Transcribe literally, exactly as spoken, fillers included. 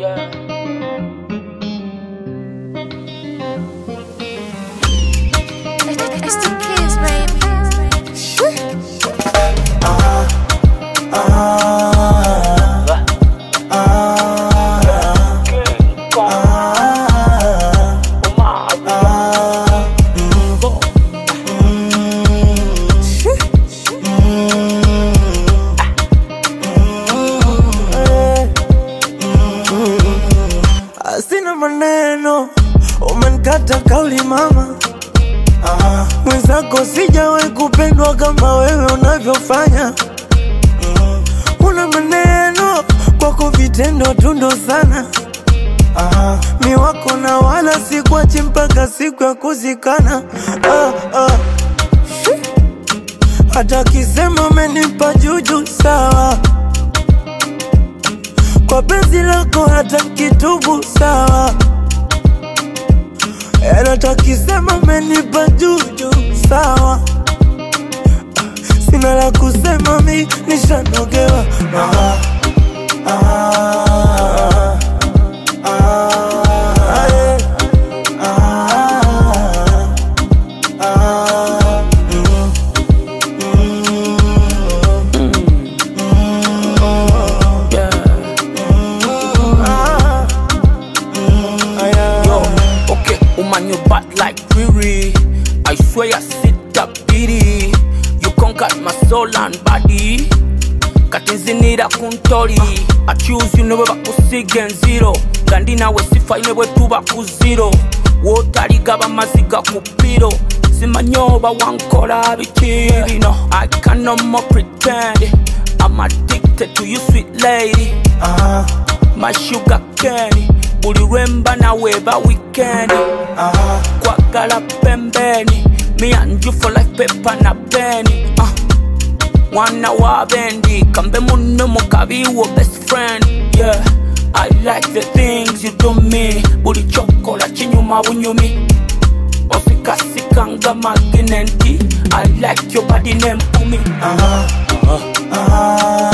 Yeah. It's the kids, baby. Ah, ah, ah, sina maneno, umenikata kauli mama. Ah, mwenzako sijawahi kupendwa kama wewe unavyofanya. Mm, una maneno kwako vitendo tundo sana. Ah, mi wako na wala sikuachi mpaka siku ya kuzikana. Ah, ah. Hata kisema umenipa juju sawa, kwa penzi lako hata kitubu sawa. Hata kisema umenipa juju sawa, sina la kusema mi nishanogewa. Ah, ah, ah, ah, yeah. ah, ah, mm, mm, mm, Yeah. ah, mm, ah, yeah. Yo, okay, woman, you bad like Riri. I swear I sit up pity. You conquered my soul and body. Katinzinira kuntori. I choose you never back to sigen zero. Gandina we sifa inewe tuba ku zero. Wotari gaba maziga kupiro. Simanyoba wankora bichiri. No, I can no more pretend. I'm addicted to you, sweet lady. Ah, My sugar candy. Buli wemba na weba weekend. ah, Kwagala pembeni. Me and you for life, paper na penny. Uh. Wana wa bendi. Kambe muno mukabi wo best friend. Yeah, I like the things you do me. Buli chokola chinyuma bunyumi. Osikasikanga maginenti. I like your body name to me. ah, ah,